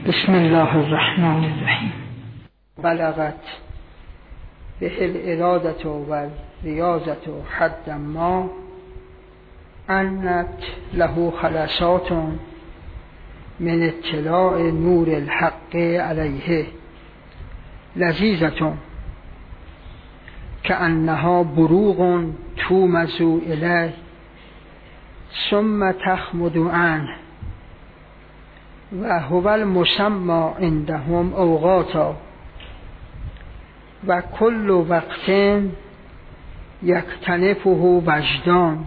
بسم الله الرحمن الرحیم. بلغت به الارادة و ریاضت حد ما انت له خلصات من اطلاع نور الحق علیه لذیذة کأنها بروغ تومز الیه ثم تخمد عنه و هو المسمى عندهم اوقاتا و کل وقت یکتنفه وجدان،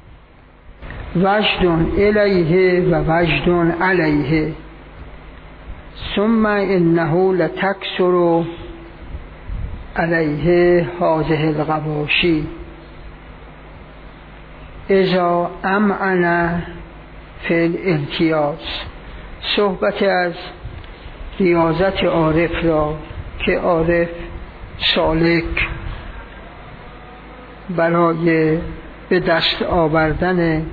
وجد الیه و وجد علیه، ثم انه لتکثر علیه هذه الغواشی اذا امعن فی الامتیاز. صحبت از ریاضت عارف را که عارف سالک برای به دست آوردن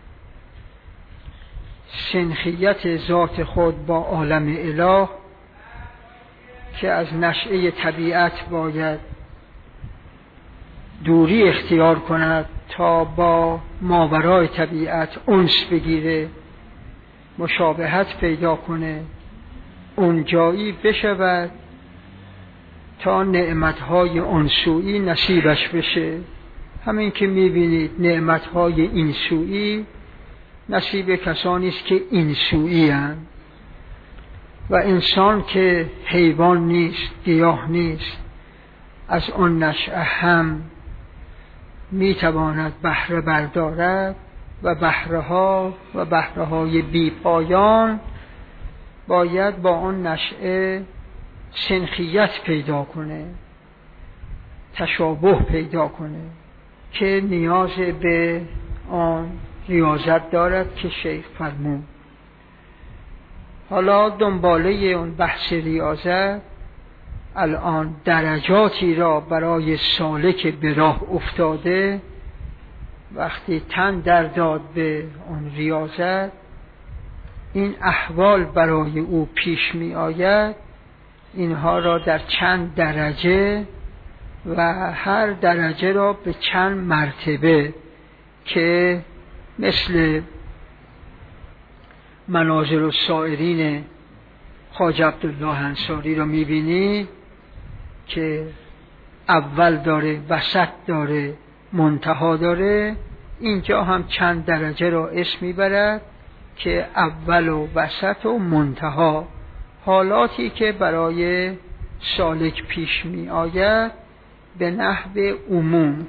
سنخیت ذات خود با عالم اله که از نشأه طبیعت باید دوری اختیار کند تا با ماورای طبیعت انس بگیره، مشابهت پیدا کنه، اون جایی بشود تا نعمتهای انسویی نصیبش بشه. همین که میبینید نعمتهای اینسویی نصیب کسانی است که اینسویی هستند و انسان که حیوان نیست، گیاه نیست، از آن نشأه هم میتواند بهره بردارد و بهره‌های بی پایان باید با آن نشأه سنخیت پیدا کنه، تشابه پیدا کنه که نیاز به آن ریاضت دارد که شیخ فرمود. حالا دنباله اون بحث ریاضت الان درجاتی را برای سالک به راه افتاده. وقتی تن در داد به اون ریاضت این احوال برای او پیش می آید، اینها را در چند درجه و هر درجه را به چند مرتبه که مثل منازل السائرین خواجه عبدالله انصاری را می بینی که اول داره، وسط داره، منتها داره. اینجا هم چند درجه را اسم میبرد که اول و وسط و منتها، حالاتی که برای سالک پیش می آید به نحو عموم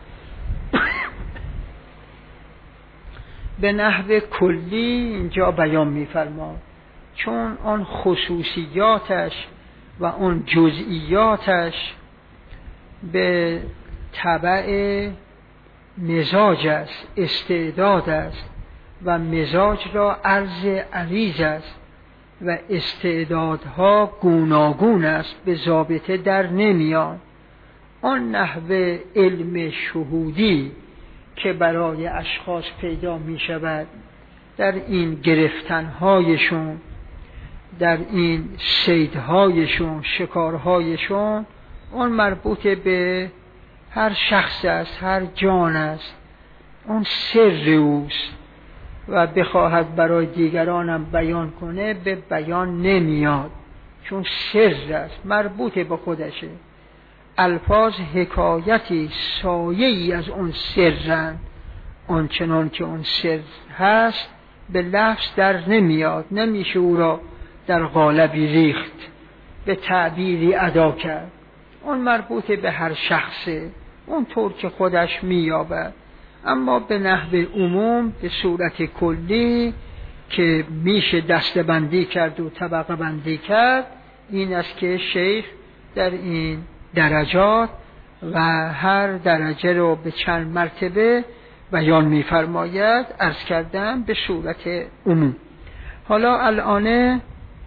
به نحو کلی اینجا بیان می‌فرماد، چون آن خصوصیاتش و آن جزئیاتش به تبع مزاج است، استعداد است و مزاج را عرض عریض است و استعدادها گوناگون است، به ضابطه در نمیان. آن نحوه علم شهودی که برای اشخاص پیدا می شود در این گرفتنهایشون، در این صیدهایشون، شکارهایشون، اون مربوط به هر شخص است، هر جان است، اون سر اوست و بخواهد برای دیگرانم بیان کنه به بیان نمیاد، چون سر است، مربوط به خودشه. الفاظ حکایتی سایه‌ای از اون سرن، آنچنان که اون سر هست به لفظ در نمیاد، نمیشه او را در قالبی ریخت، به تعبیری ادا کرد. اون مربوط به هر شخصه، اون طور که خودش میابد. اما به نحو عموم به صورت کلی که میشه دسته بندی کرد و طبقه بندی کرد، این است که شیخ در این درجات و هر درجه رو به چند مرتبه بیان میفرماید. عرض کردم به صورت عموم. حالا الان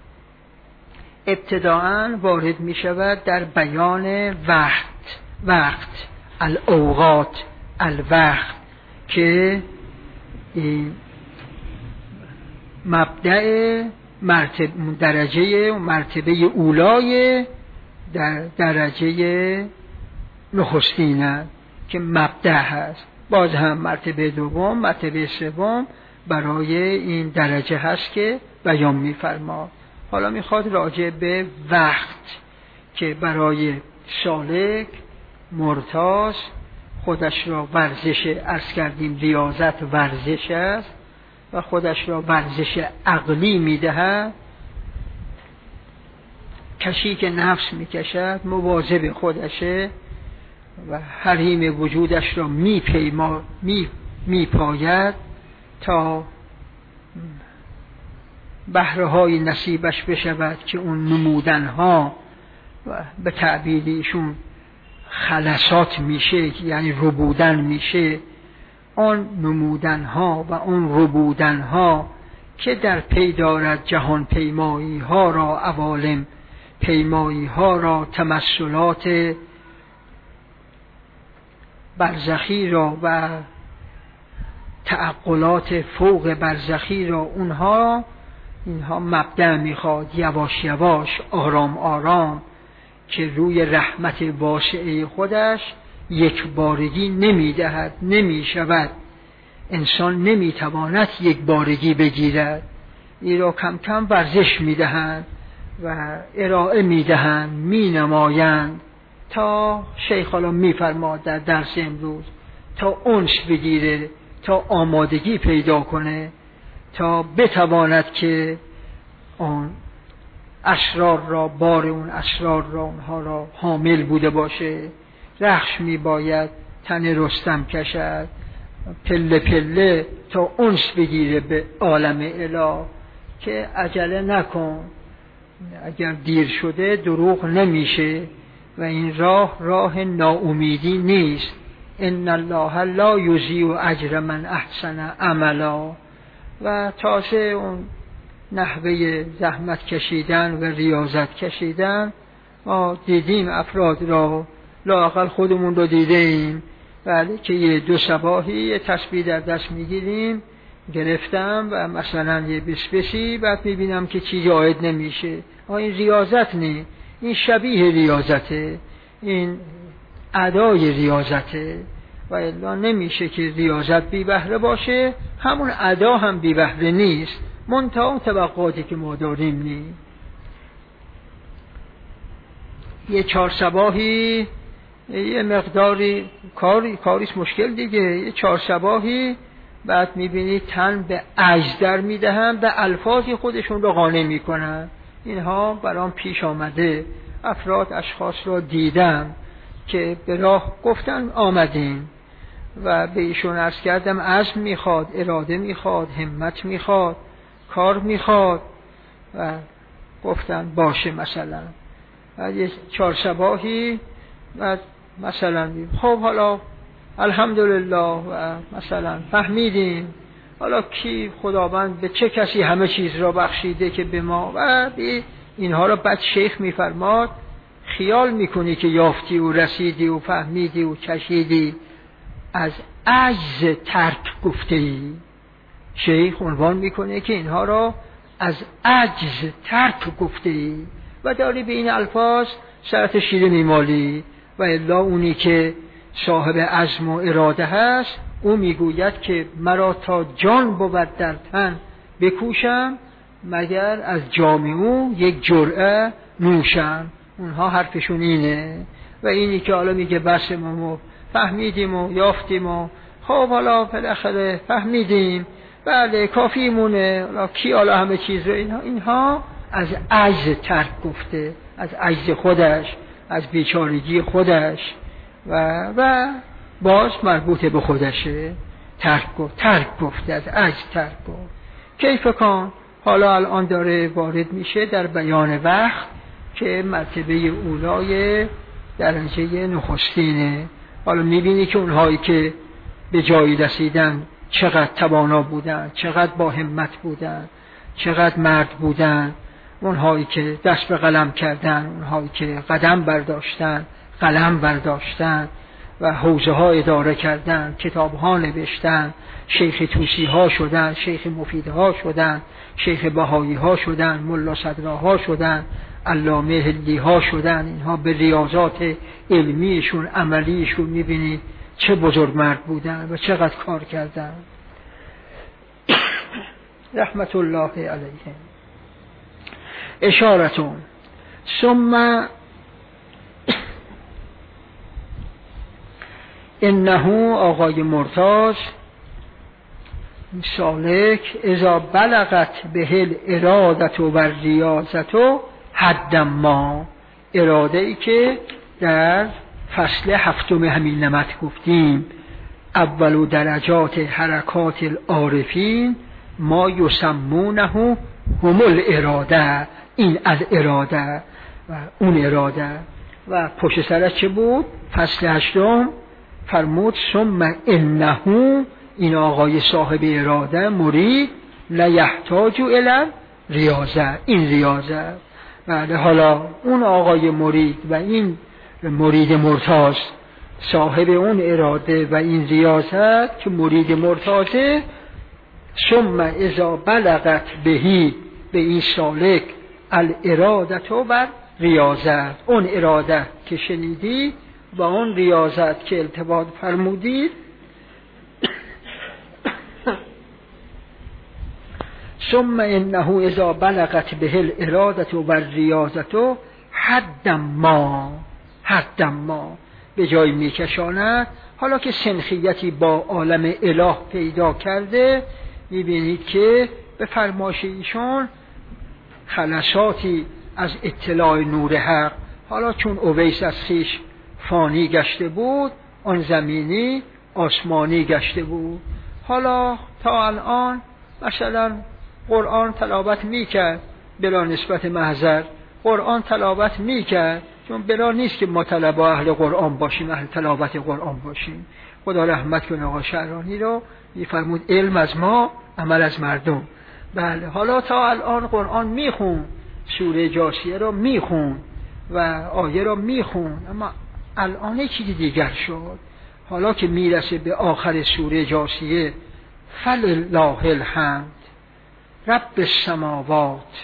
ابتداءً وارد می شود در بیان وقت الاوقات الوقت که مبدأ مرتبه اولای در درجه نخستینه که مبدأ هست. باز هم مرتبه دوم، مرتبه سوم برای این درجه هست که بیان می‌فرماد. حالا میخواد راجع به وقت که برای سالک مرتاض خودش را ورزش، عرض کردیم ریاضت ورزش است و خودش را ورزش عقلی میدهد. کسی که نفس میکشد مواظب خودشه و حریم وجودش را میپاید تا بهره‌های نصیبش بشود که اون نمودنها به تعبیریشون خلصات میشه، یعنی ربودن میشه. آن نمودنها و اون ربودنها که در پی دارد جهان پیمایی ها را، عوالم پیمایی ها را، تمثلات برزخی را و تعقلات فوق برزخی را، اینها مبدأ میخواد یواش یواش، آرام آرام، که روی رحمت واسعه خودش یک بارگی نمیدهد، نمیشود. انسان نمیتواند یک بارگی بگیرد. این را کم کم ورزش میدهند و ارائه میدهند، مینمایند تا شیخ حالا میفرماد در درس امروز تا انس بگیره، تا آمادگی پیدا کنه، تا بتواند که آن اسرار را، بار اون اسرار را، اونها را حامل بوده باشه. رخش میباید تن رستم کشد پله پله تا انس بگیره به عالم اله، که عجله نکن، اگر دیر شده دروغ نمیشه و این راه ناامیدی نیست. ان الله لا یضیع اجر من احسن عملا. و تازه اون نحوه زحمت کشیدن و ریاضت کشیدن، ما دیدیم افراد را، لااقل خودمون رو دیدیم، ولی که یه دو صباحی یه تسبیح در دست میگیریم، گرفتم و مثلا یه بسبسی، بعد میبینم که چیزی عاید نمیشه. این ریاضت نه، این شبیه ریاضته، این ادای ریاضته. و الا نمیشه که ریاضت بی بهره باشه، همون ادا هم بی بهره نیست، منتها توقعاتی که ما داریم نیست. یه 4 صباحی یه مقداری کاریش مشکل دیگه، یه 4 صباحی بعد میبینید تن به عجز در میدهن، به الفاظی خودشون رو قانع میکنن. اینها برام پیش آمده، افراد اشخاص را دیدم که به راه گفتن آمدیم و به ایشون عرض کردم عزم میخواد، اراده میخواد، همت میخواد، کار میخواد، و گفتن باشه. مثلا بعد یه 4 صباحی بعد مثلا خب حالا الحمدلله و مثلا فهمیدیم حالا کی خداوند به چه کسی همه چیز را بخشیده که به ما، و اینها را بعد شیخ میفرماد خیال میکنی که یافتی و رسیدی و فهمیدی و کشیدی، از عجز ترک گفته ای. شیخ عنوان میکنه که اینها را از عجز ترک گفته ای و داری به این الفاظ سرت شیره میمالی. و الا اونی که صاحب عزم و اراده هست، او میگوید که مرا تا جان بود در تن بکوشم، مگر از جام او یک جرعه نوشم. اونها حرفشون اینه. و اینی که حالا میگه بس ما فهمیدیم و یافتیم و خب حالا بالاخره فهمیدیم، بله کافی مونه، کی حالا همه چیز رو، اینها از عجز ترک گفته، از عجز خودش، از بیچارگی خودش و باز مربوط به خودشه. ترک گفته، از عجز ترک گفت. کیف کان، حالا الان داره وارد میشه در بیان وقت که مرتبه اولای درجه نخستینه. حالا میبینی که اونهایی که به جایی رسیدن چقدر توانا بودن، چقدر با همت بودن، چقدر مرد بودن. اونهایی که دست به قلم کردن، اونهایی که قدم برداشتن، قلم برداشتن و حوزه ها اداره کردن، کتاب ها نوشتن، شیخ توسی ها شدن، شیخ مفید ها شدن، شیخ بهایی ها شدن، ملا صدراها شدن، علامه هندی ها شدن. اینها به ریاضات علمیشون، عملیشون میبینید چه بزرگ مرد بودن و چقدر کار کردن رحمت الله علیهم. اشارتون ثم انه آقای مرتاض سالک اذا بلغت به الارادت و ریاضت حد ما، اراده ای که در فصل هفتم همین نمط گفتیم اول درجات حرکات العارفین ما یسمونه هم الاراده، این الاراده و اون اراده. و پشت سرش چه بود؟ فصل هشتم فرمود ثم انه، این آقای صاحب اراده مرید لیحتاج الی ریاضه، این ریاضه. بله، حالا اون آقای مرید و این مرید مرتاض صاحب اون اراده و این ریاضت که مرید مرتاضه، ثم اذا بلغت بهی، به این سالک الارادت و ریاضت، اون اراده که شنیدی و اون ریاضت که التباط فرمودید، ثم انه اذا بلغت به الارادت و ریاضت حد ما به جای میکشاند. حالا که سنخیتی با عالم اله پیدا کرده، میبینید که به فرمایش ایشان خلشاتی از اطلاع نور حق، حالا چون اویس از خویش فانی گشته بود، آن زمینی آسمانی گشته بود. حالا تا الان مثلا قرآن تلاوت میکرد بلا نسبت محضر، قرآن تلاوت میکرد چون بلا نیست که ما طلبا اهل قرآن باشیم، اهل تلاوت قرآن باشیم. خدا رحمت کنه آقا شعرانی رو، میفرمود علم از ما، عمل از مردم. بله، حالا تا الان قرآن میخون، سوره جاثیه رو میخون و آیه رو میخون، اما الان چیزی دیگر شد. حالا که میرسه به آخر سوره جاثیه، فلله الحمد رب السماوات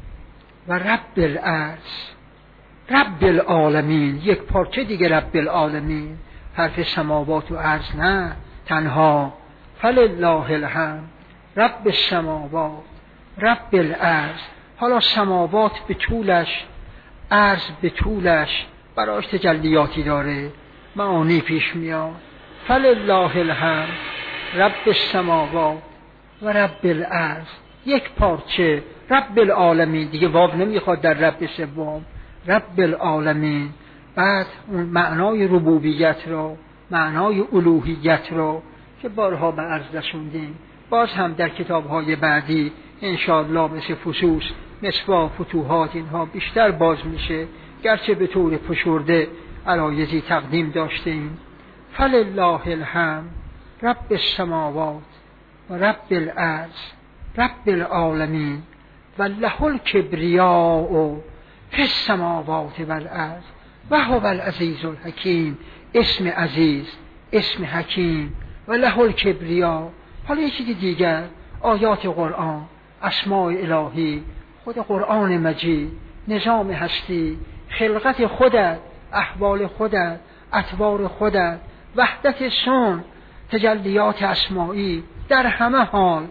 و رب الارض رب العالمین، یک پارچه دیگه رب العالمین، حرف سماوات و ارض نه تنها، فلله الحمد رب السماوات رب الارض. حالا سماوات به طولش، ارض به طولش برایش تجلیاتی داره، معانی پیش میاد. فلله الحمد رب السماوات و رب الارض، یک پارچه رب العالمین، دیگه واو نمیخواد در رب سوم، رب العالمین. بعد اون معنای ربوبیت رو، معنای الوهیت رو که بارها به عرض رسوندیم، باز هم در کتاب‌های بعدی انشاءالله مثل فصوص، مصباح، فتوحات، اینها بیشتر باز میشه، گرچه به طور فشرده علایزی تقدیم داشتیم. فلله الحمد رب السماوات و رب الارض رب العالمین و له الکبریاء فی السماوات و الارض و هو العزیز الحکیم. اسم عزیز، اسم حکیم و له الکبریاء. حالا یه چیز دیگر، آیات قرآن، اسماء الهی، خود قرآن مجید، نظام هستی، خلقت خودت، احوال خودت، اطوار خودت، وحدت سن، تجلیات اسمائی، در همه حال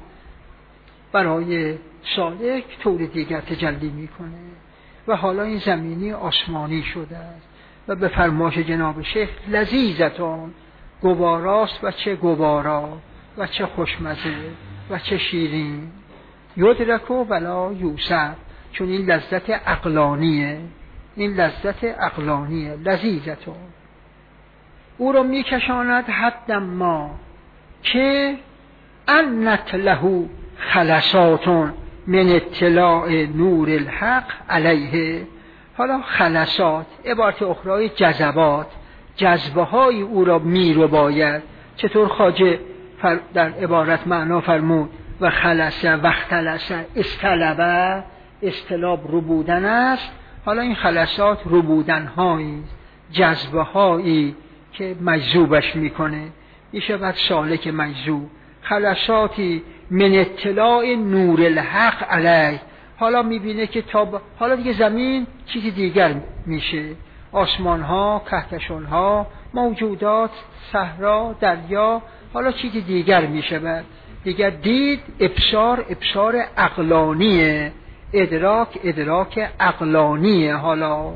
برای سالک طور دیگر تجلی میکنه. و حالا این زمینی آسمانی شده است و به فرمایش جناب شیخ لذیذتون، گواراست و چه گوارا و چه خوشمزه و چه شیرین، یدرکو ولا یوسف، چون این لذت عقلانیه، این لذت عقلانیه، لذیذتون او رو میکشاند حد ما که انت له خلصاتون من اطلاع نور الحق علیه. حالا خلصات عبارت اخرای جذبات، جذبه های او را میرو باید. چطور خواجه در عبارت معنا فرمود و خلصه و اختلصه، استلبه، استلاب ربودن است. حالا این خلصات ربودن هایی، جذبه هایی که مجذوبش میکنه، میشود سالک مجذوب. خلصاتی من اطلاع نور الحق علیه، حالا میبینه که حالا دیگه زمین چیزی دیگر میشه، آسمان ها، کهکشان ها، موجودات، صحرا، دریا، حالا چیزی دیگر میشه. دیگر دید ابصار عقلانیه، ادراک عقلانیه، حالا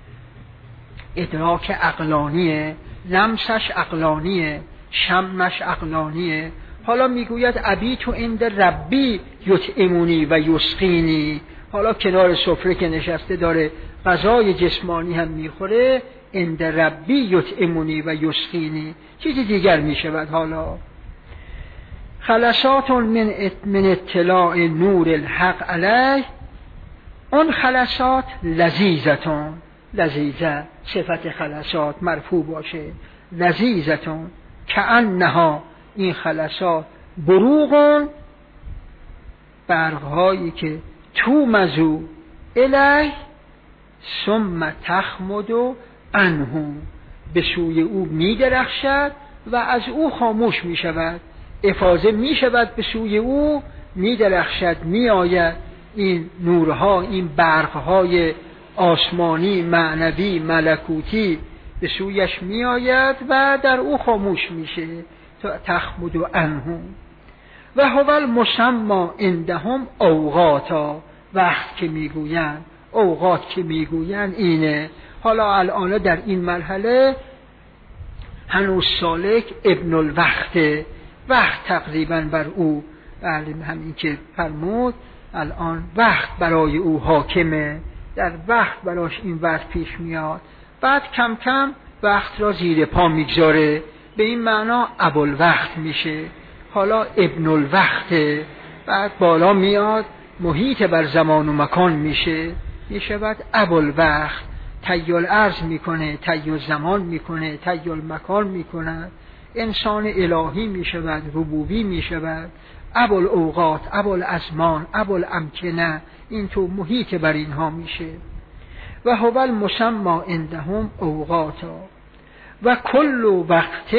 ادراک عقلانیه، لمسش عقلانیه، شمش عقلانیه. حالا میگوید ابیت عند ربی یطعمنی و یسقینی، حالا کنار سفره که نشسته داره غذای جسمانی هم میخوره، عند ربی یطعمنی و یسقینی، چیزی دیگر میشود. حالا خلصات من اطلاع نور الحق علیه، اون خلصات لذیذتون، لذیذه صفت خلصات مرفوع باشه، لذیذتون کأنها، این خلصات بروغون، برقهایی که تو مزو الیه ثم تخمد عنه، به سوی او می درخشد و از او خاموش می شود، افاضه می شود به سوی او، می درخشد، می آید این نورها، این برقهای آسمانی، معنوی، ملکوتی به سویش می آید و در او خاموش میشه. تخمد عنه و هو المسمى عندهم اوقاتا، وقت که میگویند، اوقات که میگویند اینه. حالا الان در این مرحله هنوز سالک ابن الوقت، وقت تقریبا بر او، همین که فرمود الان وقت برای او حاکمه، در وقت براش این وقت پیش میاد، بعد کم کم وقت را زیر پا میگذاره، به این معنا ابوالوقت میشه. حالا ابن الوقت، بعد بالا میاد محیط بر زمان و مکان میشه، میشود ابوالوقت، تیل ارض میکنه، تیل زمان میکنه، تیل مکان میکنه، انسان الهی میشود، ربوبی میشود، ابوالاوقات، ابوالازمان، ابوالامکنه، این تو محیط بر اینها میشه. و هو المسمى عندهم اوقاتا و کل وقت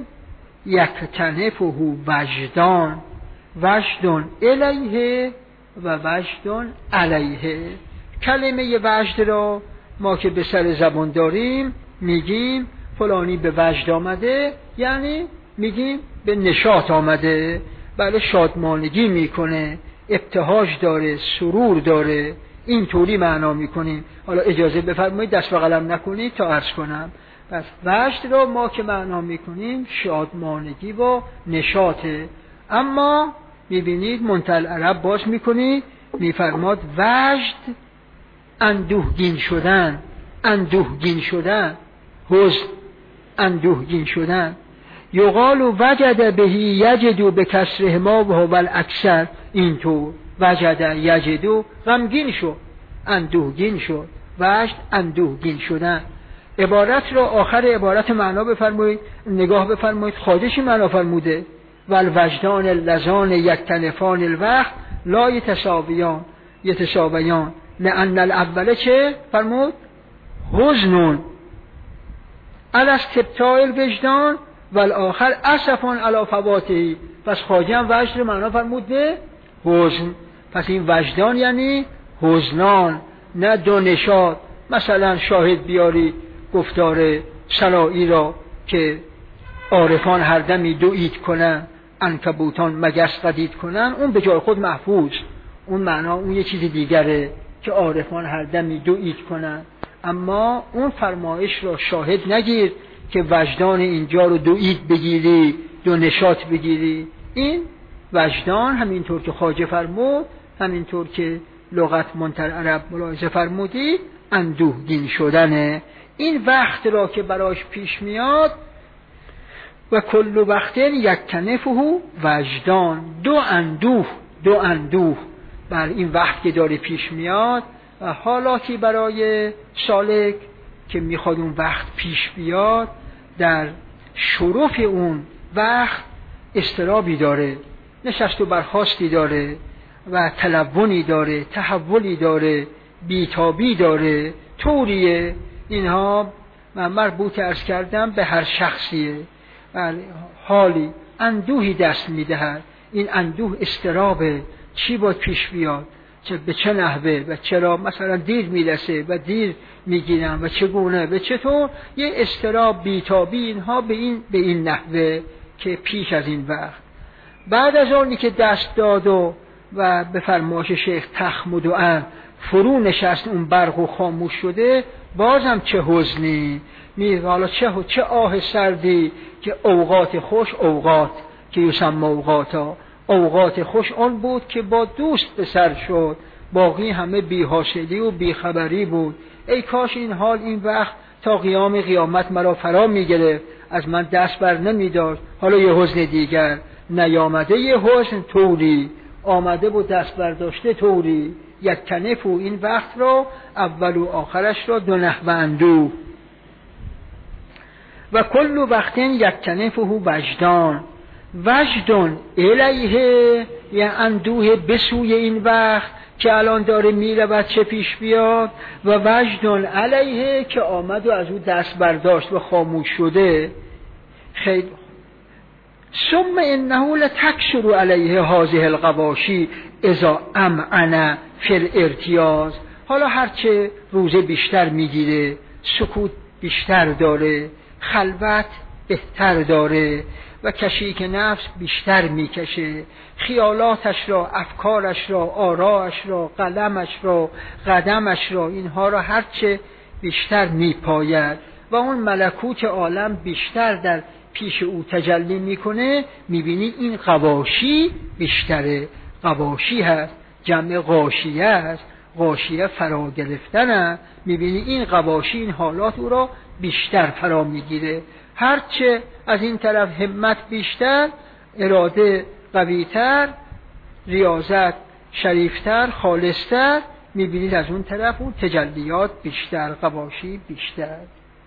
یکتنفه وجدان، وجدان الیه و وجدان علیه. کلمه وجد را ما که به سر زبان داریم میگیم فلانی به وجد آمده، یعنی میگیم به نشاط آمده، بله شادمانگی میکنه، ابتهاج داره، سرور داره، اینطوری معنا میکنیم. حالا اجازه بفرمایید دست و قلم نکنید تا عرض کنم. پس وجد را ما که معنا میکنیم شادمانگی و نشاطه. اما میبینید منتهی عرب باز میکنید میفرماد وجد اندوهگین شدن، اندوهگین شدن، حزن، اندوهگین شدن. یقال وجد بهی یجدو به کسره ما و هو الاکثر، اینطور وجد یجدو غمگین شد، اندوهگین شد، وجد اندوهگین شدن. عبارت را آخر عبارت معنا بفرمایید، نگاه بفرمایید، خواجه معنا فرموده والوجدان اللذان یکتنفان الوقت لا یتساویان لأن الاول چه فرمود؟ حزنون علی استبطاء الوجدان والآخر اسفون علی فواته. پس خواجه هم وجد معنا فرمود به حزن. پس این وجدان یعنی حزنان، نه دو نشاط. مثلا شاهد بیاری گفتار سنایی را که عارفان هر دمی دوئید کنن، عنکبوتان مگس قدید کنن، اون به جای خود محفوظ، اون معنا اون یه چیز دیگره که عارفان هر دمی دوئید کنن. اما اون فرمایش را شاهد نگیر که وجدان اینجا رو دوئید بگیری، دو نشاط بگیری. این وجدان همینطور که خواجه فرمود، همینطور که لغت منتر عرب ملاحظه فرمودی، اندوهگین شدنه. این وقت را که براش پیش میاد و کل وقت یکتنفه وجدان، دو اندوه بر این وقت که داره پیش میاد. و حالاتی برای سالک که میخواد اون وقت پیش بیاد، در شرف اون وقت اضطرابی داره، نشست و برخاستی داره و تلونی داره، تحولی داره، بیتابی داره، طوریه. اینها و مربوط عرض کردم به هر شخصیه. حالی اندوهی دست میدهد، این اندوه استرابه، چی باید پیش بیاد، به چه نحوه و چرا مثلا دیر میرسه و دیر میگیرم و چگونه و چطور، یه استراب بیتابی اینها به این نحوه که پیش از این وقت. بعد از آنی که دست داد و به فرمایش شیخ تخمد و فرو نشست اون برق و خاموش شده، بازم چه حزنی حالا چه آه سردی که اوقات خوش، اوقات که یسمى اوقاتا، اوقات خوش آن بود که با دوست به سر شد، باقی همه بی‌حاصلی و بیخبری بود. ای کاش این حال این وقت تا قیام قیامت مرا فرا میگرفت، از من دست بر نمیداشت. حالا یه حزن دیگر نیامده، یه حزن طوری آمده بود دست برداشته طوری، یک کنف و این وقت را اول و آخرش را دو نحو اندوه و کل وقت یک کنفه وجدان، وجدان الیه یا اندوه بسوی این وقت که الان داره میرود چه پیش بیاد، و وجدان علیه که آمد و از او دست برداشت و خاموش شده. خیلی ثم انه لتکثر علیه هذه الغواشی اذا امعن فی الارتیاض. حالا هرچه روزه بیشتر میگیره، سکوت بیشتر داره، خلوت بهتر داره و کشیک نفس بیشتر میکشه، خیالاتش را، افکارش را، آرایش را، قلمش را، قدمش را، اینها را هرچه بیشتر میپاید و اون ملکوت عالم بیشتر در پیش او تجلی میکنه، میبینی این غواشی بیشتره. غواشی هست جمع غاشیه است، غاشیه فرا گرفتن است. میبینی این غواشی، این حالات او را بیشتر فرا میگیره. هرچه از این طرف همت بیشتر، اراده قویتر، ریاضت شریفتر، خالصتر، میبینید از اون طرف اون تجلیات بیشتر، غواشی بیشتر.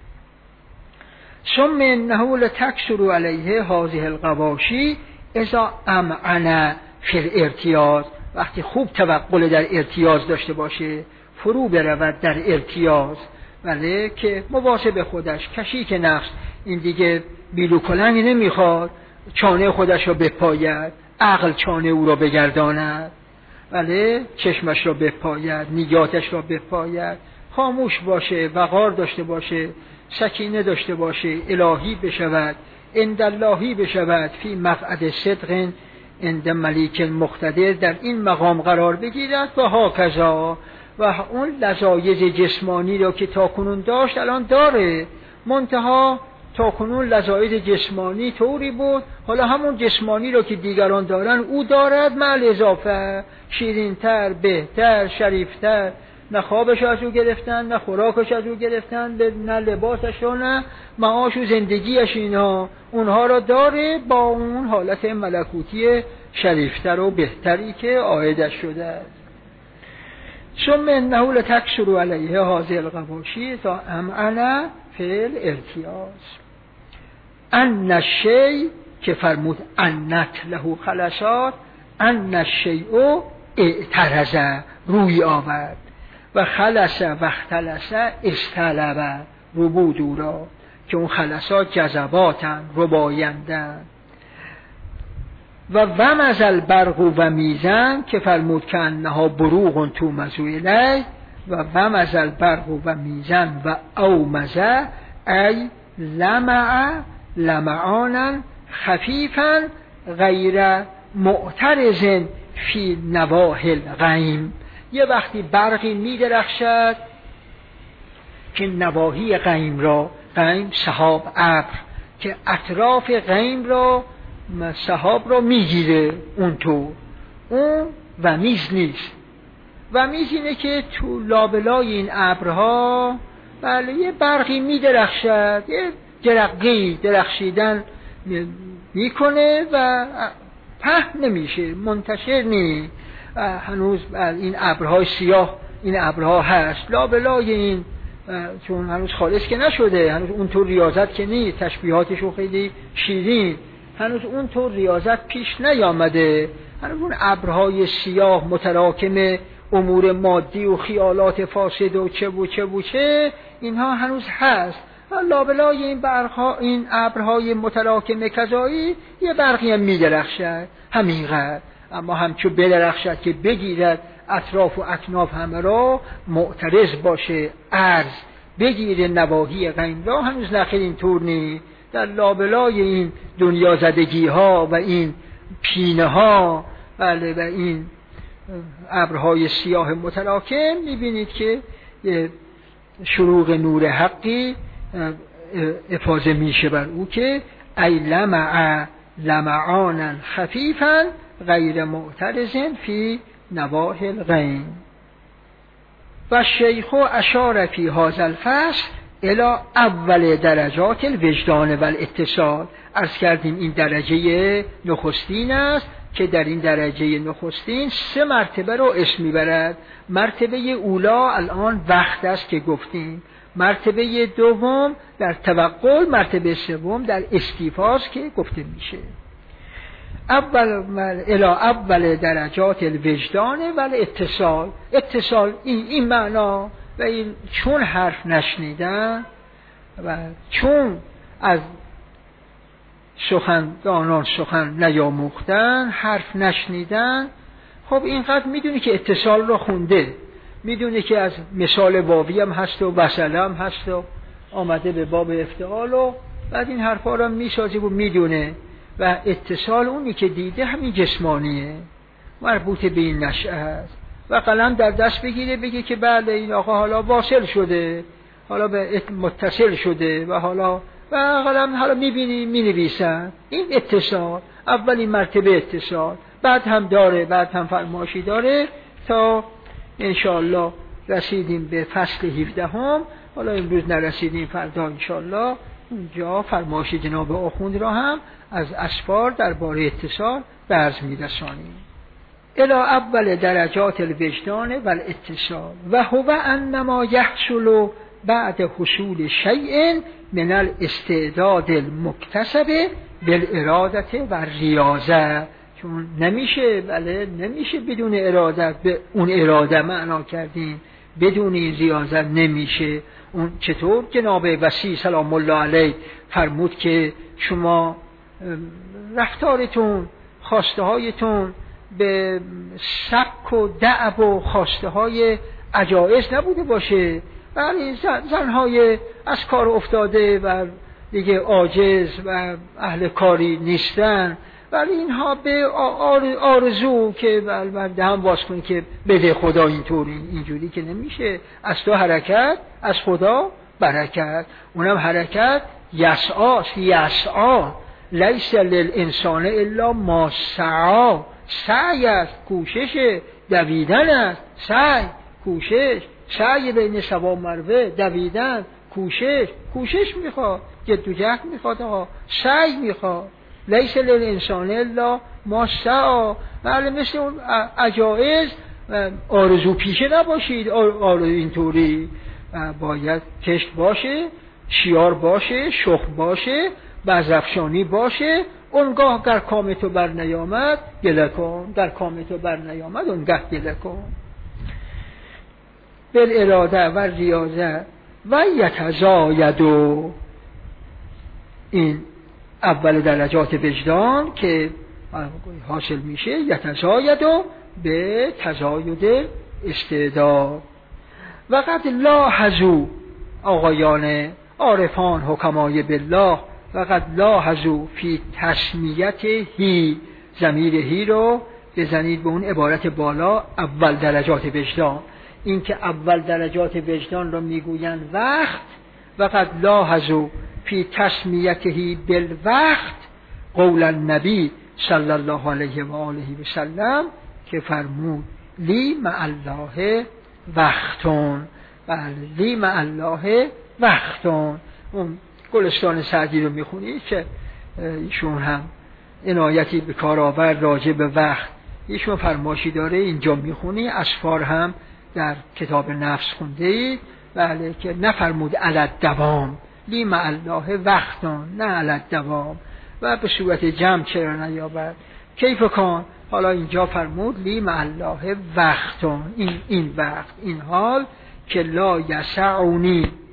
ثم انه لتکثر علیه هذه الغواشی اذا امعن فی الارتیاض. وقتی خوب توقل در ارتیاض داشته باشه، فرو برود در ارتیاض، ولی که مواظب خودش، کشیک نفس، این دیگه بیلو کلنگ نمیخواد، چانه خودش را بپاید، عقل چانه او را بگرداند، ولی چشمش را بپاید، نیاتش را بپاید، خاموش باشه، وقار داشته باشه، سکینه داشته باشه، الهی بشود، انداللهی بشود، فی مقعد صدق عند ملیک مقتدر، در این مقام قرار بگیرد و هاکذا. و اون لذایذ جسمانی را که تاکنون داشت الان داره، منتها تاکنون لذایذ جسمانی طوری بود، حالا همون جسمانی را که دیگران دارن او دارد، مع اضافه شیرینتر، بهتر، شریفتر. نه خوابش از او گرفتن، نه خوراکش از او گرفتن، نه لباسش را، نه معاش و زندگیش، اونها را داره با اون حالت ملکوتی شریفتر و بهتری که عایدش شده است. ثم انه لتکثر علیه هذه الغواشی تا امعن فی الارتیاض. ان الشیء که فرمود انت له خلصات، ان الشیء اعترض روی آورد و خلص و اختلص استلب ربود او را، که اون خلصات جذباتن، ربایندن. و ومز البرق و میزن که فرمود که انها بروغ تو مزویله، و ومز البرق و میزن و اومزه ای لمع لمعانا خفیفا غیر معترض فی نواحل غیم. یه وقتی برقی می درخشد که نواحی غیم را، غیم سحاب ابر، که اطراف غیم را سحاب را میگیره، اونطور اون ومیز نیست. ومیز اینه که تو لابلای این ابرها بله یه برقی می درخشد، یه جرقی درخشیدن میکنه و پهن نمیشه، منتشر نیست. هنوز این ابرهای سیاه، این ابرها هست لابلای این، چون هنوز خالص که نشده، هنوز اونطور ریاضت که نیست، تشبیهاتشو خیلی شیرین، هنوز اونطور ریاضت پیش نیامده، هنوز اون ابرهای سیاه متراکم امور مادی و خیالات فاسد و چه اینها هنوز هست، لابلای این برقها، این ابرهای متراکم کذایی، یه برقی هم می‌درخشد همینقدر، اما همچو بدرخشد که بگیرد اطراف و اکناف همه را، معترض باشه، عرض بگیره نواحی غین را، هنوز نخیر اینطور نیست. در لابلای این دنیا زدگی ها و این پینه ها بله و این ابرهای سیاه متراکم میبینید که شروق نور حقی افاضه میشه بر او که ای لمع لمعانا خفیفا غیر معترض فی نواحی الغین. و شیخ اشار فی هذا الفصل الی اول درجات الوجدان و الاتصال. عرض کردیم این درجه نخستین است که در این درجه نخستین 3 مرتبه رو اسم میبرد. مرتبه اولا الان وقت است که گفتیم، مرتبه دوم در توقع، مرتبه سوم در استیفاست که گفته میشه. اول درجات الوجدان و الاتصال. اتصال این معنا و این چون حرف نشنیدن و چون از سخندانان سخن نیاموختن، حرف نشنیدن، خب اینقدر میدونی که اتصال رو خونده، میدونی که از مثال واوی هم هست و وصله هم هست و آمده به باب افتعال و بعد این حرفا رو میسازه و میدونه. و اتصال اونی که دیده همین جسمانیه، مربوط به این نشأه است. و قلم در دست بگیره بگه که بله این آقا حالا واصل شده، حالا به متصل شده و حالا و قلم حالا میبینی مینویسن. این اتصال، اولین مرتبه اتصال، بعد هم داره، بعد هم فرمایشی داره تا انشاءالله رسیدیم به فصل 17 هم. حالا امروز نرسیدیم، فردا انشاءالله اونجا فرمایش جناب آخوند را هم از اسفار درباره اتصال به عرض میرسانیم. الی اول درجات الوجدان و الاتصال و هو انما یحصل بعد حصول شیء من الاستعداد المکتسب بالاراده و ریاضه. چون نمیشه، بله نمیشه بدون ارادت، به اون اراده معنا کردیم، بدون این ریاضت نمیشه. اون چطور جناب وصی سلام الله علیه فرمود که شما رفتارتون، خواسته هایتون به سبک و دعب و خواسته های عجایز نبوده باشه. ولی زنهای از کار افتاده و دیگه عاجز و اهل کاری نیستن، ولی اینها به آرزو که دهن باز کنی که بده خدا اینجوری که نمیشه. از تو حرکت، از خدا برکت. اونم حرکت یسعا لیس للانسان الا ما سعی. سعی است، کوشش، دویدن است. سعی، کوشش، سعی بین صفا و مروه، دویدن، کوشش میخواد، جد و جهد میخواد، آقا سعی میخواد. لیس للانسان الا ما سعی. بله مثل اون عجایز آرزو پیشه نباشید. آرزو اینطوری باید کشت باشه، شیار باشه، شخم باشه، بزرفشانی باشه. اونگاه در کام تو بر نیامد گله کن، در کام تو بر نیامد اونگاه گله کن. بالاراده و ریاضه و یتزاید. این اول درجات وجدان که حاصل میشه، یتزاید به تزاید استعداد. و قد لاحظوا آقایان عارفان حکمای بالله، و قد لاحظوا فی تسمیت هی، ضمیر هی رو بزنید به اون عبارت بالا، اول درجات وجدان. این که اول درجات وجدان رو میگویند وقت. و قد لاحظوا فی تسمیته بالوقت قول النبی صلی الله علیه و آله و سلم که فرمود لی مع الله وقتون. بله لی مع الله وقتون. اون گلستان سعدی رو میخونید که ایشون هم عنایتی به کار آورد راجع به وقت. ایشون فرمایشی داره اینجا میخونی، اسفار هم در کتاب نفس خونده اید. بله که نفرمود علت دوام، لی مع الله وقتان، نه علت دوام. و به صورت جمع چرا نیابد؟ کیف کن؟ حالا اینجا فرمود لی مع الله وقتان. این وقت، این حال که لا یسعنی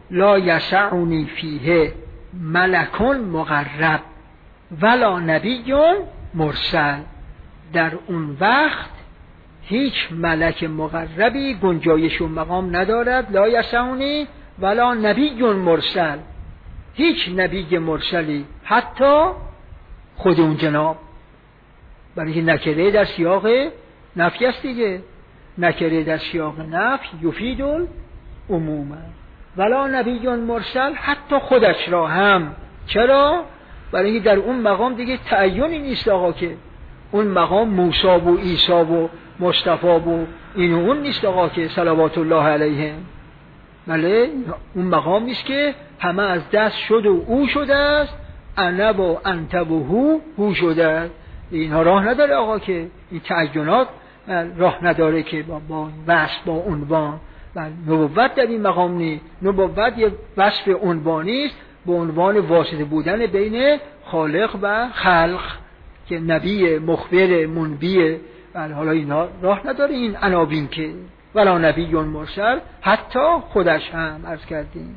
لا یسعنی فیه ملک مقرب ولا نبی مرسل. در اون وقت هیچ ملک مقربی گنجایش و مقام ندارد. لا یسعنی ولا نبی مرسل، هیچ نبی مرسلی، حتی خود اون جناب. برای اینکه نکره در سیاق نفی است دیگه. نکره در سیاق نفی یفید العموم. ولا نبی مرسل، حتی خودش را هم. چرا؟ برای اینکه در اون مقام دیگه تعینی نیست آقا، که اون مقام موسی و عیسی و مصطفی و این و اون نیست آقا که صلوات الله علیهم. بله اون مقام نیست که همه از دست شد و او شده است، انا و انت و هو شده است. اینها راه نداره آقا، که این تعینات راه نداره که با وصف با عنوان. نبوت در این مقام نیست. نبوت یه وصف عنوانی است به عنوان واسطه بودن بین خالق و خلق، که نبی مخبر منبی. حالا اینا راه نداره این عناوین که ولا نبی مرسل، حتی خودش هم عرض کردیم.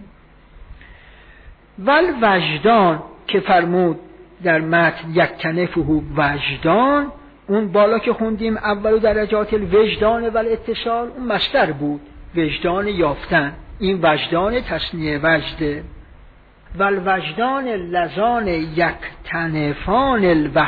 ول وجدان که فرمود در متن یکتنفه وجدان، اون بالا که خوندیم اولو درجات الوجدان و الاتصال، اون مصدر بود، وجدان یافتن. این وجدان تصنیه وجده. والوجدان لذان یکتنفان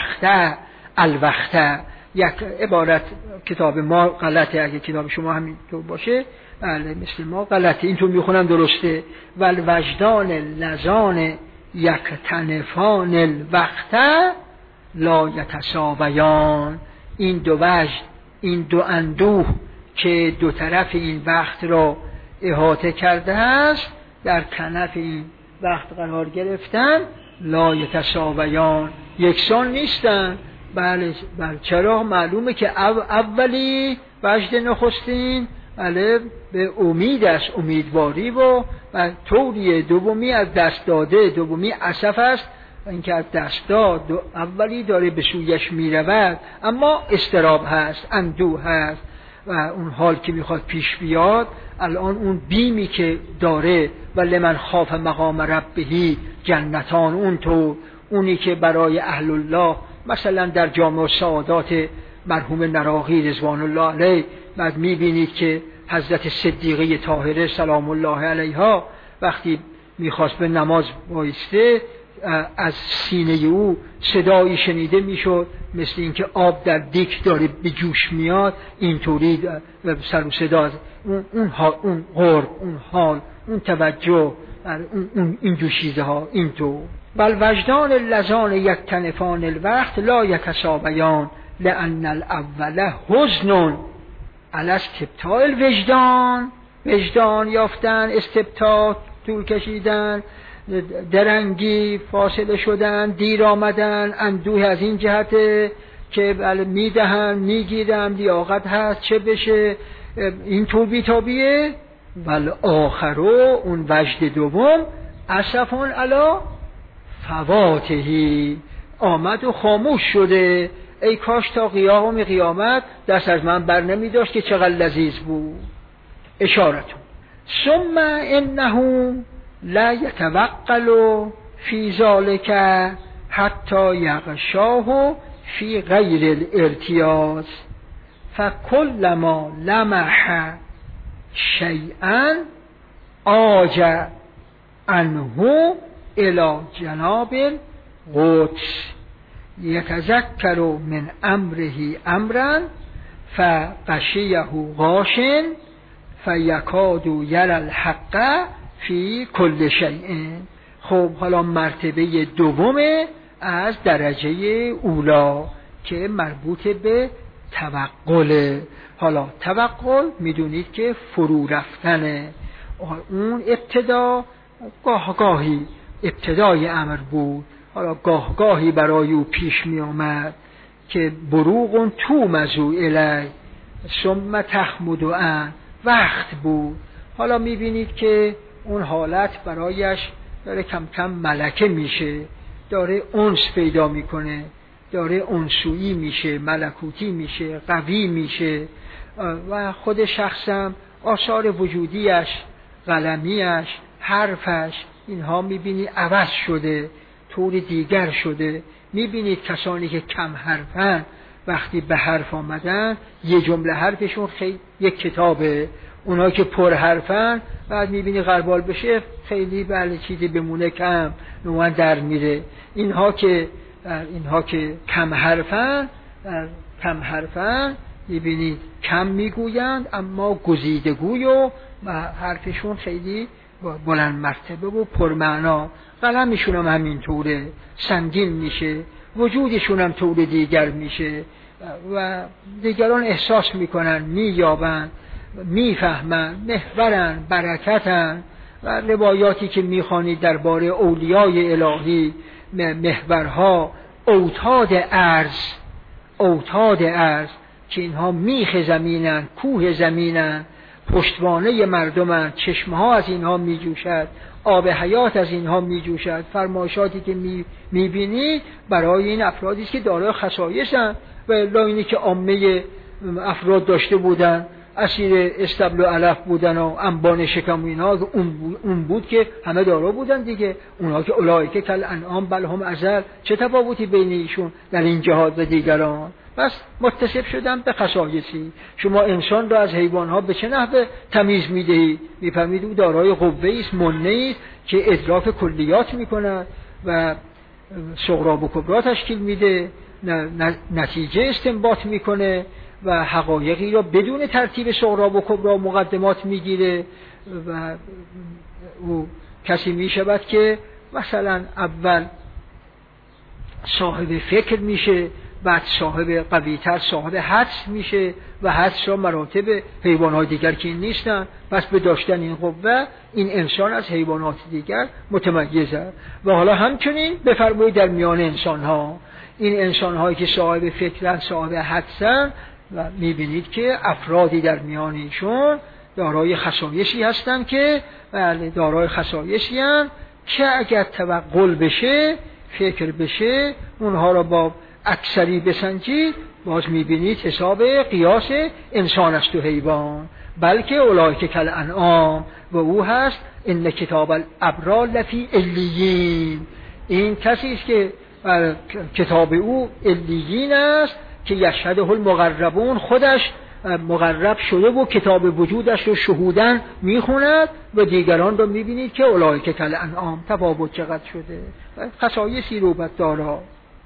الوقت. یک عبارت کتاب ما غلطه، اگه کتاب شما همینطور باشه بله مثل ما غلطه، اینطور میخونم درسته. والوجدان لذان یکتنفان الوقت لا یتساویان. این دو وجد، این دو اندوه که دو طرف این وقت را احاطه کرده است، در کنف این وقت قرار گرفتن، لا یتساویان، یکسان نیستن. بله چرا؟ معلومه که اولی وجد نخستین بله به امید است، امیدواری و طوری. دومی از دست داده، دومی اسف است اینکه از دست داد. اولی داره به سویش میرود اما استراب هست، اندوه هست و اون حال که میخواد پیش بیاد. الان اون بیمی که داره و لمن خاف مقام ربه جنتان، اون تو اونی که برای اهل الله مثلا در جامع السعادات مرحوم نراقی رضوان الله علیه بعد میبینید که حضرت صدیقه طاهره سلام الله علیها وقتی میخواست به نماز بایسته، از سینه او صدایی شنیده میشد مثل اینکه آب در دیک داره به جوش میاد، اینطوری سر و صدا، اون قرب، اون حال، اون توجه، اون این جوشیده ها اینطور. بل وجدان لذان یکتنفان الوقت لا یتساویان لأن الاول حزن علی استبطاء الوجدان. وجدان یافتن، استبطاء طول کشیدن، درنگی، فاصله شدن، دیر آمدن، اندوه از این جهته که بله میدهن میگیرن، لیاقت هست چه بشه، این طول بیتابیه. بل آخرو اون وجد دوم اسفون علا فواتهی، آمد و خاموش شده. ای کاش تا قیامت دست از من بر نمی داشت که چقدر لذیذ بود. اشارتون ثم انه لا یتوقل فی ذالک حتی یغشاه فی غیر الارتیاز فکلما لمح شیئا آج عنه الى جناب القدس یتذکر من امره امرا فغشیه غاش فیکاد یری الحق فی کل شیء. خب حالا مرتبه دومه از درجه اولا که مربوط به توقله. حالا توقل میدونید که فرو رفتنه. اون ابتدا گاهی ابتدای امر بود، حالا گاهی برای او پیش می آمد که بروغ تو مزو الی ثم تخمد ان، وقت بود. حالا می بینید که اون حالت برایش داره کم کم ملکه میشه، داره انس پیدا میکنه، داره انسویی میشه، ملکوتی میشه، قوی میشه و خود شخصم آثار وجودیش، قلمیش، حرفش اینها میبینی عوض شده، طور دیگر شده. میبینید کسانی که کم حرفن وقتی به حرف آمدن یه جمله حرفشون خیلی یک کتابه، اونا که پر حرفن بعد میبینی غربال بشه خیلی بله چیزی بمونه کم نوان در میره. اینها که کم حرفن میبینید کم میگویند اما گزیدگوی و حرفشون خیلی بلند مرتبه و پرمعنا. قلمشون هم همینطوره سنگین میشه، وجودشون هم طور دیگر میشه و دیگران احساس میکنن، مییابن، میفهمن، محورن، برکتن. و روایاتی که میخوانید درباره اولیای الهی، محورها، اوتاد ارض که اینها میخ زمینن، کوه زمینن، پشتوانه مردمن، چشمه ها از اینها میجوشد، آب حیات از اینها میجوشد. فرمایشاتی که میبینید برای این افرادی است که دارای خصایصن و الا اینی که عامه افراد داشته بودن اسیر استبل و علف بودن و انبان شکم و اینها، اون بود که همه دارا بودن دیگه. اونها که اولئک کالانعام بل هم اضل، چه تفاوتی بین ایشون در این جهات و دیگران؟ بس متصف شدن به خصایصی. شما انسان را از حیوانها به چه نحوه تمیز میدهید؟ میفهمید او دارای قوه‌ای است، منه‌ای است که ادراک کلیات میکند و صغرا و کبرا تشکیل میده، نتیجه استنباط میکنه و حقایقی را بدون ترتیب صغرا و کبرا مقدمات میگیره. و او کسی میشود که مثلا اول صاحب فکر میشه، بعد صاحب قویتر صاحب حدس میشه و حدس را مراتب حیوانات دیگر که این نیستن. پس به داشتن این قوه این انسان از حیوانات دیگر متمیزه. و حالا همچنین بفرمایید در میان انسان ها، این انسان هایی که صاحب فکرن، صاحب حدسن، و میبینید که افرادی در میان ایشون دارای خصایصی هستن که دارای خصایصی هستن که اگر توقل بشه، فکر بشه، اونها را با اکثری بسنجید، باز میبینید حساب قیاس انسان است و حیوان. بلکه اولئک کالانعام، و او هست ان کتاب الابرار لفی علیین. این کسی است که کتاب او علیین است که یشهده المقربون، خودش مقرب شده و کتاب وجودش رو شهودن میخوند و دیگران رو میبینید که اولئک کالانعام. تفاوت چقدر شده، خصایصی رو دارا.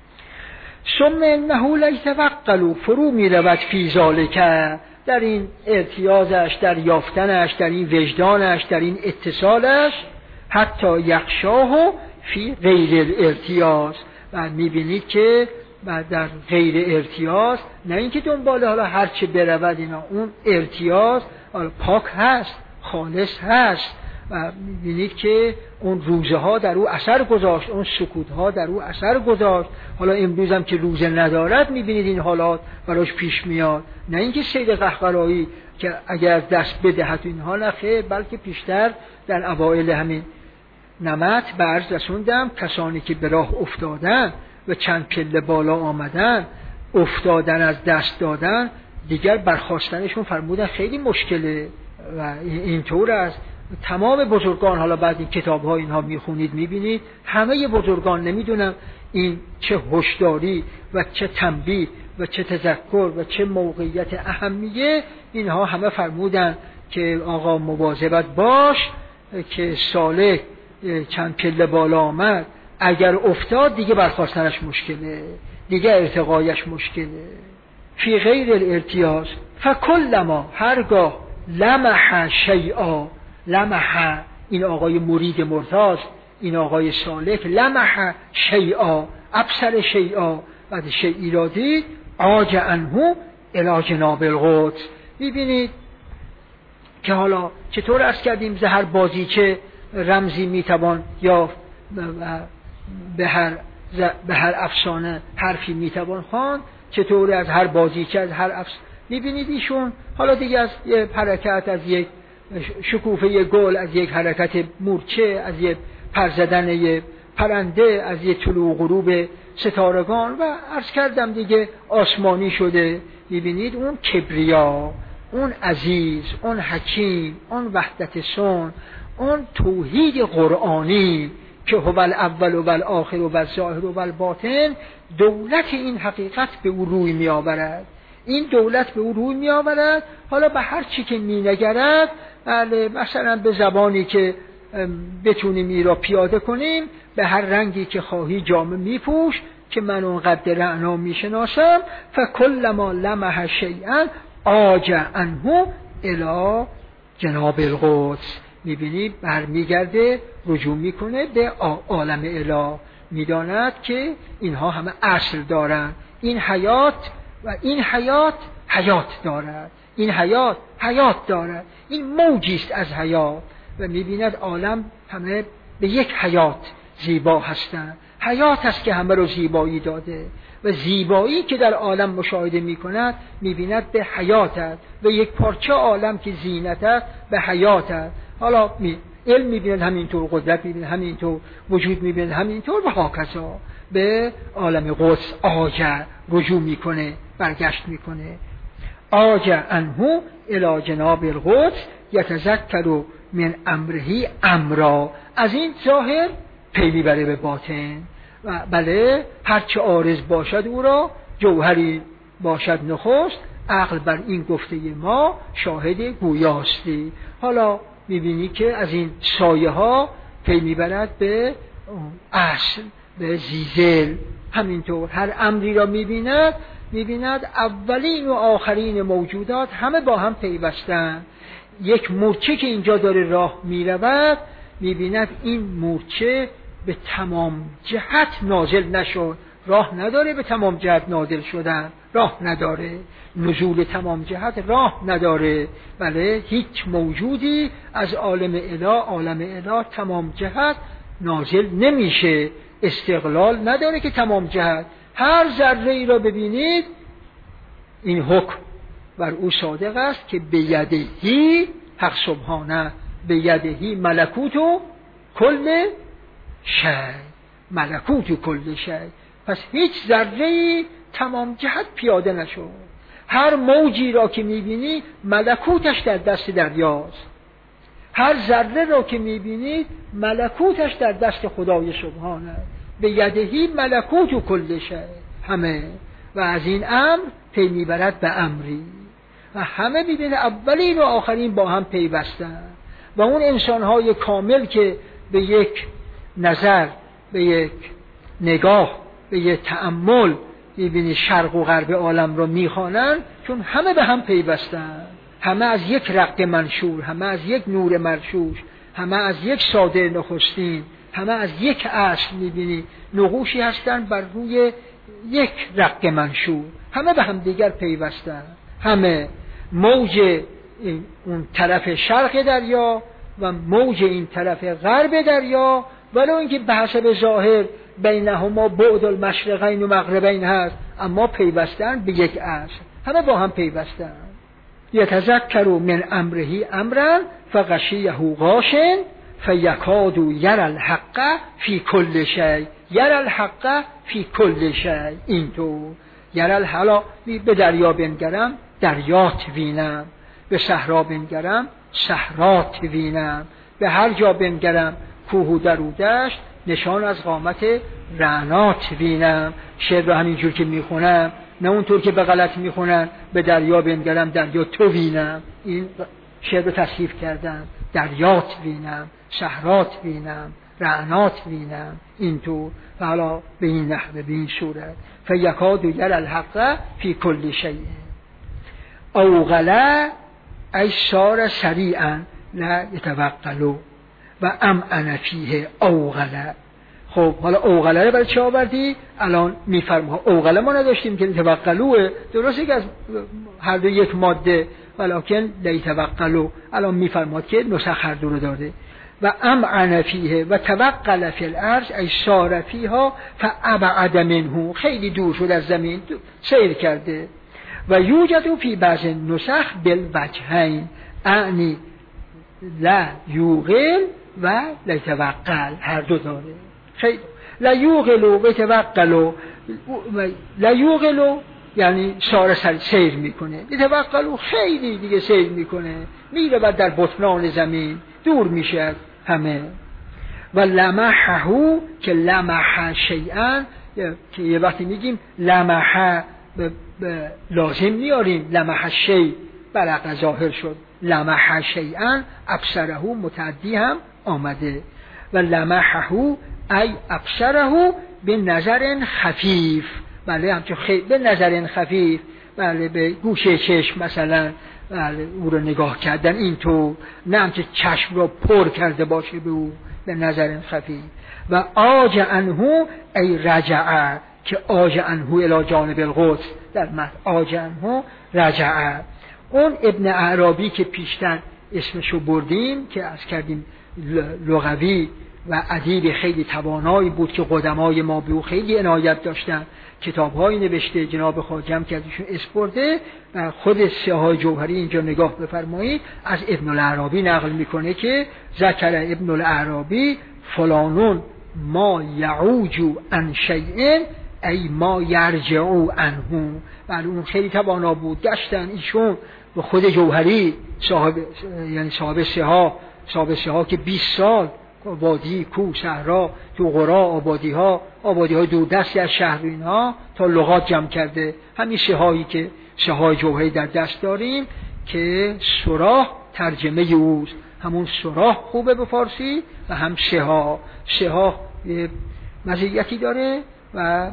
ثم انه لیتوقلوا، فرو میرود فی ذالک، در این ارتیازش، در یافتنش، در این وجدانش، در این اتصالش، حتی یخشاه فی غیر الارتیاز. و میبینید که در غیر ارتیاز، نه اینکه دنبال حالا هرچه برود اینا، اون ارتیاز پاک هست، خالص هست. و میبینید که اون روزه ها در او اثر گذاشت، اون سکوت ها در او اثر گذاشت. حالا امروز هم که روزه ندارد میبینید این حالات براش پیش میاد. نه اینکه سید قهقرایی که اگر دست بدهد اینها نخیر، بلکه پیشتر در اوائل همین نمط به عرض رسوندم کسانی که به راه افتادن و چند پله بالا آمدن، افتادن از دست دادن، دیگر برخاستنشون فرمودن خیلی مشکله. و اینطور است تمام بزرگان. حالا بعد این کتاب ها اینها میخونید میبینید همه بزرگان، نمیدونم این چه هوشداری و چه تنبیه و چه تذکر و چه موقعیت اهمیه، اینها همه فرمودن که آقا مواظبت باش که سالک چند پله بالا آمد، اگر افتاد دیگه برخاستنش مشکله، دیگه ارتقایش مشکله. فی غیر الارتیاز فکلما، هرگاه لمح شیئا، لمح این آقای مرید مرتاز، این آقای سالک، لمح شیئا، ابصر شیئا، بعد شیئی را دید، عاج عنه الی جناب القدس. میبینید که حالا چطور عرض کردیم ز هر بازیچه رمزی میتوان یا به هر افسانه حرفی میتوان خواند، چطور از هر بازیچه، از هر میبینید ایشون حالا دیگه از یک حرکت، از یک شکوفه گل، از یک حرکت مورچه، از یک پرزدن یک پرنده، از یک طلوع غروب ستارگان و عرض کردم دیگه آسمانی شده. میبینید اون کبریا، اون عزیز، اون حکیم، اون وحدت سن، اون توحید قرآنی که هو الاول و الاخر و الظاهر و الباطن، دولت این حقیقت به او روی می آورد. این دولت به او روی می آورد. حالا به هر چی که می نگرد، مثلا به زبانی که بتونیم این را پیاده کنیم، به هر رنگی که خواهی جامه می پوش که من اون قدر رعنا می شناسم. فکل ما لمح شیئا عاج عنه الی جناب القدس. میبینی برمیگرده، رجوع میکنه به عالم اله، میداند که اینها همه اصل دارن. این حیات و این حیات حیات دارد، این حیات حیات دارد، این موجی است از حیات. و میبیند عالم همه به یک حیات زیبا هستند. حیات است که همه رو زیبایی داده و زیبایی که در عالم مشاهده میکند میبیند به حیات است و یک پارچه عالم که زینت است به حیات است. حالا علم میبیند همینطور، قدرت میبیند همینطور، وجود میبیند همینطور و هاکذا. به عالم قدس آجه رجوع میکنه، برگشت میکنه. آجه انهو الی جناب القدس یتذکر من امره امرا. از این ظاهر پی میبره به باطن. و بله، هرچه عارض باشد او را جوهری باشد نخست، عقل بر این گفته ما شاهد گویاستی. حالا میبینی که از این سایه ها پی میبرد به اصل، به زیزل. همینطور هر امری را میبیند اولین و آخرین موجودات همه با هم پیوستن. یک مورچه که اینجا داره راه میرود، میبیند این مورچه به تمام جهت نازل نشد، راه نداره به تمام جهت نازل شدن، راه نداره نزول تمام جهت، راه نداره. بله، هیچ موجودی از عالم اله تمام جهت نازل نمیشه، استقلال نداره که تمام جهت. هر ذره ای را ببینید این حکم بر او صادق است که به یدهی، حق سبحانه، به یدهی ملکوت و کل شی، ملکوت و کل شی. پس هیچ ذره‌ای تمام جهت پیاده نشد. هر موجی را که میبینی ملکوتش در دست دریاست، هر ذره را که میبینی ملکوتش در دست خدای سبحانه. به یدهی ملکوت و کل شی، همه. و از این امر پی میبرد به امری و همه میبینه اولین و آخرین با هم پیوستن. و اون انسانهای کامل که به یک نظر، به یک نگاه، به یک تأمل میبینی شرق و غرب عالم رو میخوانن، چون همه به هم پیوستن، همه از یک رق منشور، همه از یک نور مرشوش، همه از یک صادر نخستین، همه از یک اصل. میبینی نقوشی هستن بر روی یک رق منشور، همه به هم دیگر پیوستن. همه موج اون طرف شرق دریا و موج این طرف غرب دریا، ولو اینکه به حسب ظاهر بینهما بعد المشرقین و مغربین هست، اما پیوستن به یک اصل، همه با هم پیوستن. یتذکر من امره امرا فغشیه غاش فیکاد یری الحق فی کل شی. یری الحق فی کل شی. اینطور یری الحق، به دریا بنگرم دریات وینم، به صحرا بنگرم صحرات وینم، به هر جا بنگرم کوه و درودشت نشان از قامت رعنات وینم. شعر رو همینجور که میخونم، نه اونطور که به غلط میخونن به دریا بنگرم دریا تو وینم. این شعر رو تصحیف کردم، دریات وینم، صحرات وینم، رعنات وینم، اینطور. و حالا به این نحوه، به این صورت. فیکاد یری الحق فی کل شیء. اوغله ای سار سریعا لا یتوقلو و امعن فیه اوغله. خب حالا اوغله رو برای چه آوردی؟ الان میفرما اوغله ما نداشتیم که توقلوه، درسته که از هر دو یک ماده، ولکن لیتوقلو. الان میفرماد که نسخ هر دو رو داده. و امعن فیه و توقل فی الارض ای سار فیها فابعد منه، خیلی دور شد از زمین، سیر کرده. و یوجد فی بعض نسخ بالوجهین، اعنی لا یوغل و لیتوقل، هر دو داره. خیلی لا یوغل و یتوقل، لا یوغل یعنی سار سیر میکنه، یتوکلوا خیلی دیگه سیر میکنه، میره بعد در بطنان زمین دور میشه از همه. و لمحه که لمح شیئا، که یه وقتی میگیم لمح لازم میاریم، لمح شیء برق ظاهر شد، لمح شیئا ابصره متعدی هم آمده. و لمحه ای ابصره به نظر خفیف، بله همچون به نظر خفیف، بله به گوشه چشم مثلا، بله او رو نگاه کردن اینطور، نه همچه چشم رو پر کرده باشه به او، به نظر خفیف. و آج عنه ای رجع، که آج عنه الی جانب القدس، در متن آج عنه رجع. اون ابن اعرابی که پیشتر اسمشو بردیم، که از کردیم لغوی و ادیب خیلی توانایی بود که قدمای ما به او خیلی عنایت داشتن، کتاب‌هایی نوشته، جناب خواجه هم که ازشون اسپرده. و خود سیاهای جوهری اینجا نگاه بفرمایید از ابن الاعرابی نقل میکنه که ذکر ابن الاعرابی فلانون ما یعوج عن شیء ای ما یرجع عنه. بله اون خیلی توانا بود، گشتن ایشون به خود جوهری صاحب سیاه که 20 سال وادی، کوه، صحرا، تو قرا، آبادی‌های دوردستی از شهر اینها تا لغات جمع کرده. همین سیاهایی که سیاه جوهری در دست داریم که سراح ترجمه اوست، همون سراح خوبه به فارسی و هم سیاه مزیتی داره و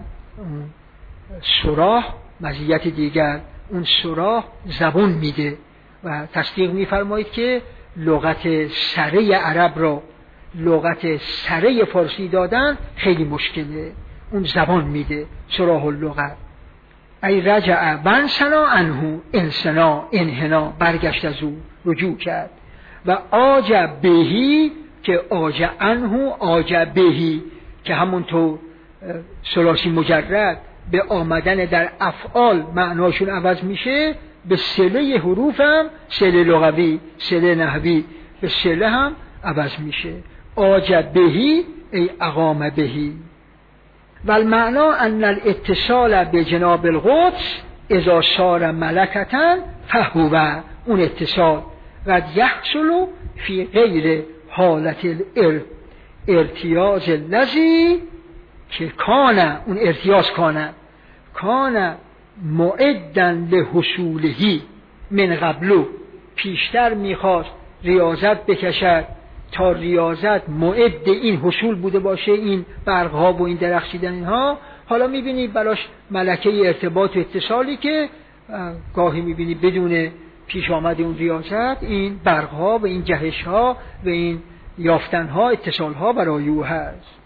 سراح مزیت دیگر. اون سراح زبون میده و تصدیق میفرمایید که لغت سره عرب را لغت سره فارسی دادن خیلی مشکله، اون زبان میده سراح اللغت. ای رجع بنسنا عنه، انحنا برگشت از او، رجوع کرد. و آج بهی که آج عنه آج بهی، که همونطور ثلاثی مجرد به آمدن در افعال معناشون عوض میشه، به صله حروف هم، صله لغوی، صله نحوی، به صله هم عوض میشه. آج بهی ای اقام بهی. و المعنا ان الاتصال به جناب القدس اذا صار ملکتن فهو، اون اتصال قد یحصل فی غیر حالت ارتیاز الذی که کانه، اون ارتیاز کانه معدا لحصولهی من قبلو، پیشتر میخواست ریاضت بکشد تا ریاضت معد این حصول بوده باشه، این برقها و این درخشیدن اینها. حالا میبینید براش ملکه ارتباط و اتصالی که گاهی میبینید بدون پیش آمد اون ریاضت این برقها و این جهشها و این یافتنها اتصالها برای او هست.